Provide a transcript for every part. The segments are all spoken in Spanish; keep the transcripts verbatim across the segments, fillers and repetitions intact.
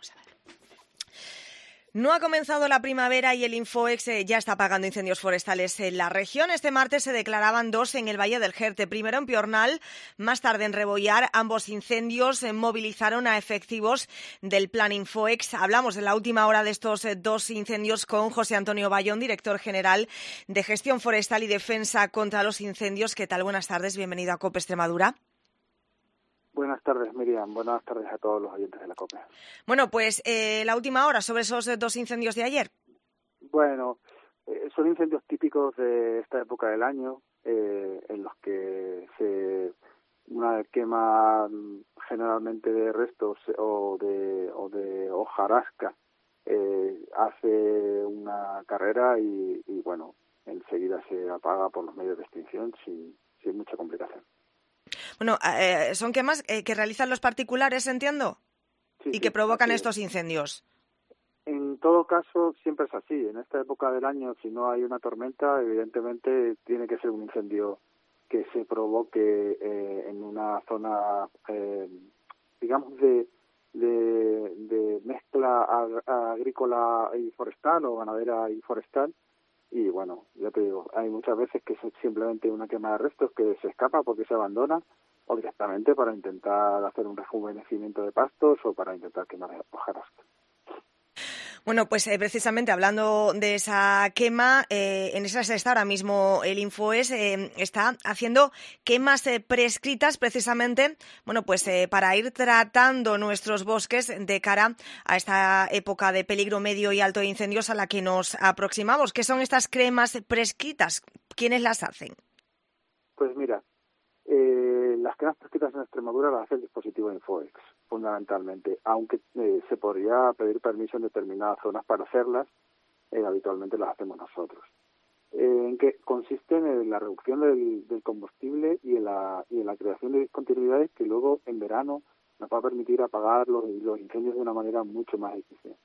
Vamos a ver. No ha comenzado la primavera y el Infoex eh, ya está apagando incendios forestales en la región. Este martes se declaraban dos en el Valle del Jerte. Primero en Piornal, más tarde en Rebollar. Ambos incendios eh, movilizaron a efectivos del plan Infoex. Hablamos de la última hora de estos eh, dos incendios con José Antonio Bayón, director general de Gestión Forestal y Defensa contra los Incendios. ¿Qué tal? Buenas tardes. Bienvenido a COPE Extremadura. Buenas tardes, Miriam. Buenas tardes a todos los oyentes de la COPE. Bueno, pues eh, la última hora sobre esos eh, dos incendios de ayer. Bueno, eh, son incendios típicos de esta época del año, eh, en los que se una quema generalmente de restos o de, o de hojarasca eh, hace una carrera y, y, bueno, enseguida se apaga por los medios de extinción sin, sin mucha complicación. Bueno, eh, son quemas eh, que realizan los particulares, entiendo, sí, y sí, que provocan estos es. incendios. En todo caso, siempre es así. En esta época del año, si no hay una tormenta, evidentemente tiene que ser un incendio que se provoque eh, en una zona, eh, digamos, de, de, de mezcla ag- agrícola y forestal o ganadera y forestal. Y bueno, ya te digo, hay muchas veces que es simplemente una quema de restos que se escapa porque se abandona, o directamente para intentar hacer un rejuvenecimiento de pastos o para intentar quemar hojarasca. Bueno, pues eh, precisamente hablando de esa quema, eh, en esa está ahora mismo el Infoex, eh, está haciendo quemas eh, prescritas precisamente, bueno, pues eh, para ir tratando nuestros bosques de cara a esta época de peligro medio y alto de incendios a la que nos aproximamos. ¿Qué son estas quemas prescritas? ¿Quiénes las hacen? Pues mira, eh, las quemas prescritas en Extremadura las hace el dispositivo Infoex, fundamentalmente, aunque eh, se podría pedir permiso en determinadas zonas para hacerlas, eh, habitualmente las hacemos nosotros. Eh, en que consisten en la reducción del, del combustible y en, la, y en la creación de discontinuidades que luego en verano nos va a permitir apagar los, los incendios de una manera mucho más eficiente.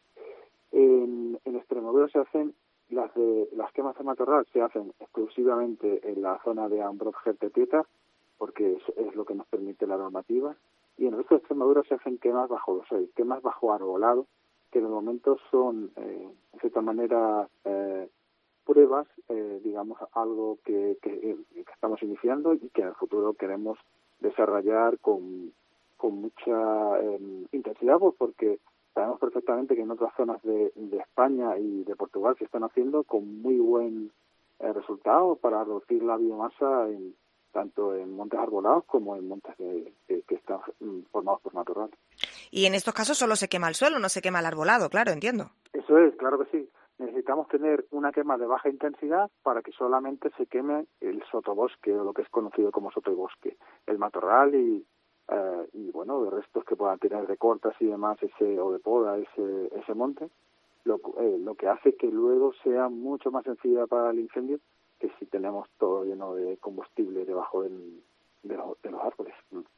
En, en Extremadura se hacen las de las quemas de matorral se hacen exclusivamente en la zona de Ambroz-Jerte-Tieta, porque es, es lo que nos permite la normativa, y en el resto de Extremadura se hacen quemas bajo los seis, quemas bajo arbolado, que de momento son, eh, de cierta manera, eh, pruebas, eh, digamos, algo que, que, que estamos iniciando y que en el futuro queremos desarrollar con, con mucha eh, intensidad, pues porque sabemos perfectamente que en otras zonas de, de España y de Portugal se están haciendo con muy buen eh, resultado para reducir la biomasa en, tanto en montes arbolados como en montes de, de, que están mm, formados por matorral. Y en estos casos solo se quema el suelo, no se quema el arbolado, claro, entiendo. Eso es, claro que sí. Necesitamos tener una quema de baja intensidad para que solamente se queme el sotobosque, o lo que es conocido como sotobosque, el matorral y Uh, y bueno, de restos que puedan tener de cortas y demás ese o de poda ese ese monte, lo, eh, lo que hace que luego sea mucho más sencilla para el incendio que si tenemos todo lleno de combustible debajo del, de, los, de los árboles.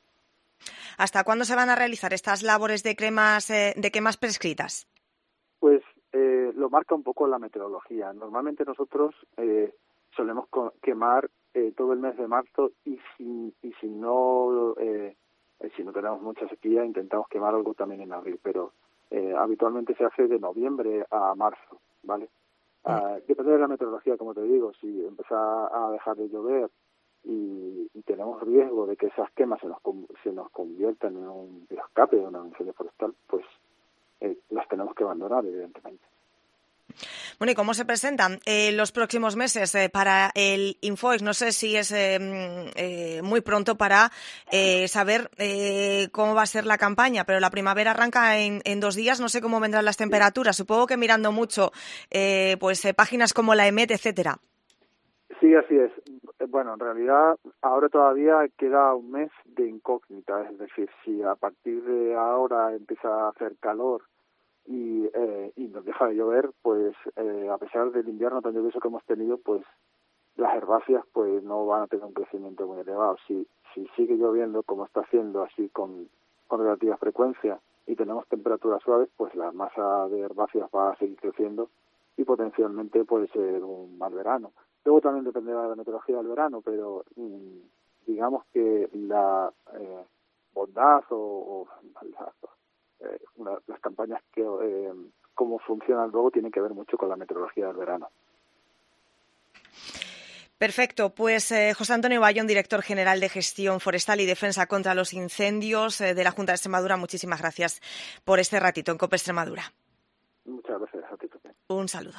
¿Hasta cuándo se van a realizar estas labores de cremas eh, de quemas prescritas? Pues eh, lo marca un poco la meteorología. Normalmente nosotros eh, solemos quemar eh, todo el mes de marzo y si, y si no eh, si no tenemos mucha sequía, intentamos quemar algo también en abril, pero eh, habitualmente se hace de noviembre a marzo, ¿vale? Uh, depende de la meteorología, como te digo, si empieza a dejar de llover y, y tenemos riesgo de que esas quemas se nos, se nos conviertan en un escape o en un incendio forestal, pues eh, las tenemos que abandonar, evidentemente. Bueno, ¿y cómo se presentan eh, los próximos meses eh, para el Infoex? No sé si es eh, eh, muy pronto para eh, saber eh, cómo va a ser la campaña, pero la primavera arranca en, en dos días. No sé cómo vendrán las temperaturas. Supongo que mirando mucho eh, pues eh, páginas como la EMET, etcétera. Sí, así es. Bueno, en realidad ahora todavía queda un mes de incógnita. Es decir, si a partir de ahora empieza a hacer calor y eh, y nos deja de llover, pues eh, a pesar del invierno tan lluvioso que hemos tenido, pues las herbáceas pues no van a tener un crecimiento muy elevado. Si si sigue lloviendo como está haciendo así con, con relativa frecuencia y tenemos temperaturas suaves, pues la masa de herbáceas va a seguir creciendo y potencialmente puede ser un mal verano. Luego también dependerá de la meteorología del verano, pero mmm, digamos que la eh, bondad o, o maldad, eh, una, las campañas que eh, cómo funcionan luego tienen que ver mucho con la meteorología del verano. Perfecto, pues eh, José Antonio Bayón, director general de Gestión Forestal y Defensa contra los Incendios eh, de la Junta de Extremadura, muchísimas gracias por este ratito en COPE Extremadura. Muchas gracias a ti, Pepe. Un saludo.